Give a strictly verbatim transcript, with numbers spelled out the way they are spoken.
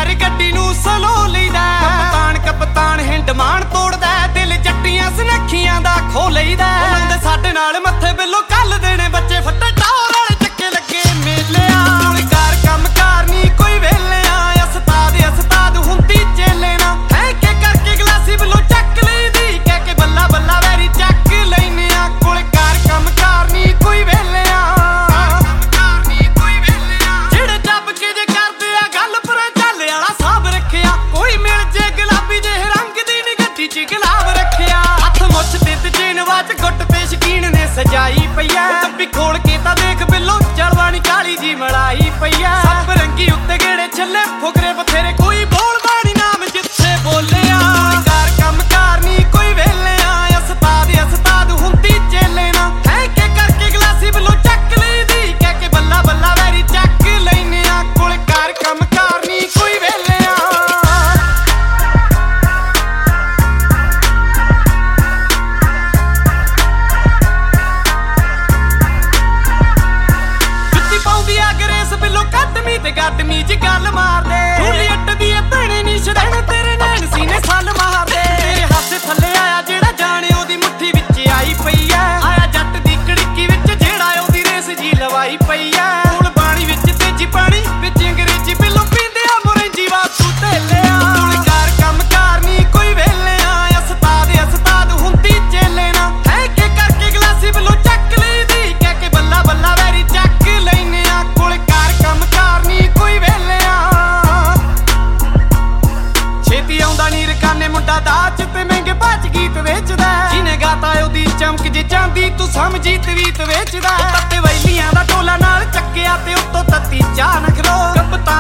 ਯਾਰ ਗੱਡੀ ਨੂੰ ਸਲੋ ਲਈਦਾ। ਕਪਤਾਨ ਕਪਤਾਨ ਹਿੰਡ ਮਾਨ ਤੋੜਦਾ, ਦਿਲ ਜੱਟੀਆਂ ਸੁਨੱਖੀਆਂ ਦਾ ਖੋ ਲਈਦਾ। ਲਾਉਂਦੇ ਸਾਡੇ ਨਾਲ ਮੱਥੇ ਬਿੱਲੋ ਕੱਲ ਦੇਣੇ ਬੱਚੇ ਫੱਟੇ ਟੌਰ ਵਾਲੇ ਚੱਕੇ ਲੱਗੇ ਮੇਲਿਆ। ਕਾਰ ਕੰਮ ਕਾਰ ਨੀ ਕੋਈ ਵੇਲਿਆ, ਉਸਤਾਦ ਉਸਤਾਦ ਹੁੰਦੀ ਚੇਲੇ ਨਾ। ਹੈ ਕੇ ਕਰਕੇ ਗਲਾਸੀ ਬਿੱਲੋ ਚੱਕ ਲਈਦੀ, ਕਹਿ ਕੇ ਬੱਲਾ ਬੱਲਾ ਵੈਰੀ ਚੱਕ ਲੈਨੇ ਆ। ਕੋਲ ਕਾਰ ਕੰਮ ਕਾਰ ਨੀ ਕੋਈ ਵੇਲਿਆ, ਜਿਹੜੇ ਚੱਬ ਕੇ ਜੇ ਕਰਦੇ ਆ ਗੱਲ ਪਰ ਚੱਲ ਵਾਲਾ ਸਾਬ ਰੱਖਿਆ। ਕੋਈ ਮਿਲ ਜੇ ਗੁਲਾਬੀ ਜਿਹੇ ਰੰਗ ਦੀ ਨੀ ਗੱਡੀ ਚ ਗੁਲਾਬ ਰੱਖਿਆ। ਹੱਥ ਮੁੱਛ ਤੇ ਤਜੀਨ ਵਾਚ ਗੁੱਟ ਤੇ ਸ਼ਕੀਨ ਨੇ ਸਜਾਈ ਪਈਆ। ਡੱਬੀ ਖੋਲ ਕੇ ਤਾਂ ਦੇਖ ਬਿੱਲੋ ਚੜਵਾਣੀ ਕਾਲੀ ਜੀ ਮਲਾਈ ਪਈਆ। ਸੱਪ ਰੰਗੀ ਉੱਤੇ ਗੇੜੇ ਛੱਲੇ ਫੁਕਰੇ ਬਥੇਰੇ, ਕੋਈ ਬੋਲਦਾ ਨੀ ਨਾਮ ਜਿੱਥੇ ਬੋਲਿਆ। ਕਾਰ ਕੰਮ ਕਾਰ ਨੀ ਕੋਈ ਵੇਲਿਆ, ਉਸਤਾਦ ਉਸਤਾਦ ਹੁੰਦੀ ਚੇਲੇ ਨਾ। ਹੈ ਕੇ ਕਰਕੇ ਗਲਾਸੀ ਬਿੱਲੋ ਚੱਕ ਲਈਦੀ, ਕਹਿ ਕੇ ਬੱਲਾ ਬੱਲਾ ਵੈਰੀ ਚੱਕ ਲੈਨੇ ਆ। ਕੋਲ ਕਾਰ ਕੰਮ ਕਾਰ ਨੀ ਕੋਈ ਵੇਲਿਆ। ਜੁੱਤੀ ਪਾਉਂਦੀ ਆ ਗਰੇਸ ਬਿੱਲੋ ਕੱਟਮੀ ਤੇ ਗੱਡਮੀ ਚ ਗੱਲ ਮਾਰਦੇ। ਜੂਲੀਅਟ ਦੀ ਇਹ ਭੈਣੇ ਨੀ ਛੜਨ ਤੇਰੇ ਨੈਣ ਸੀਨੇ ਸੱਲ ਮਾਰਦੇ। ਤੇਰੇ ਹੱਥ ਥੱਲੇ ਆਇਆ ਜਿਹੜਾ ਜਾਣੇ ਉਹਦੀ ਮੁੱਠੀ ਵਿੱਚ ਆਈ ਪਈ ਐ। ਆਇਆ ਜੱਟ ਦੀ ਕੜਿੱਕੀ ਵਿੱਚ ਜਿਹੜਾ ਉਹਦੀ ਰੇਸ ਜੀ ਲਵਾਈ ਪਈ ਐ। ਕੋਲ ਪਾਣੀ ਵਿੱਚ ਤੇਜੀ ਪਾਣੀ ਵਿੱਚ ਅੰਗਰੇਜ਼ੀ ਬਿੱਲੋ ਪੀਂਦੇ ਆ ਮੁਰੰਜੀ ਵਾਸੂ ਢੇਲਿਆ। ਕੋਲ ਕਾਰ ਕੰਮ ਕਾਰ ਨੀ ਕੋਈ ਵੇਲਿਆ, ਉਸਤਾਦ ਉਸਤਾਦ ਹੁੰਦੀ ਚੇਲੇ ਨਾ। ਹੈ ਕੇ ਕਰਕੇ ਗਲਾਸੀ ਬਿੱਲੋ ਚੱਕ ਲਈਦੀ, ਕਹਿ ਕੇ ਬੱਲਾ ਬੱਲਾ ਵੈਰੀ ਚੱਕ ਲੈਨੇ ਆ। ਕੋਲ ਕਾਰ ਕੰਮ ਕਾਰ ਨੀ ਕੋਈ ਵੇਲਿਆ। ਛੇਤੀ ਆਉਂਦਾ ਨੀ ਰਕਾਨੇ ਮੁੰਡਾ ਦਾਚ ਤੇ ਮਹਿੰਗੇ ਭੱਜ ਗੀਤ ਵੇਚਦਾ। ਜਿਹਨੇ ਗਾਤਾ ਉਹਦੀ ਚਮਕ ਜੇ ਚਾਂਦੀ ਤੂੰ ਸਮਝੀ ਤਵੀਤ ਵੇਚਦਾ। ਤੱਤੇ ਵੈਲੀਆਂ ਦਾ ਟੋਲਾ ਨਾਲ ਚੱਕਿਆ ਤੇ ਉੱਤੋਂ ਤੱਤੀ ਚਾਹ ਨਖਰੋ। ਕਪਤਾਨ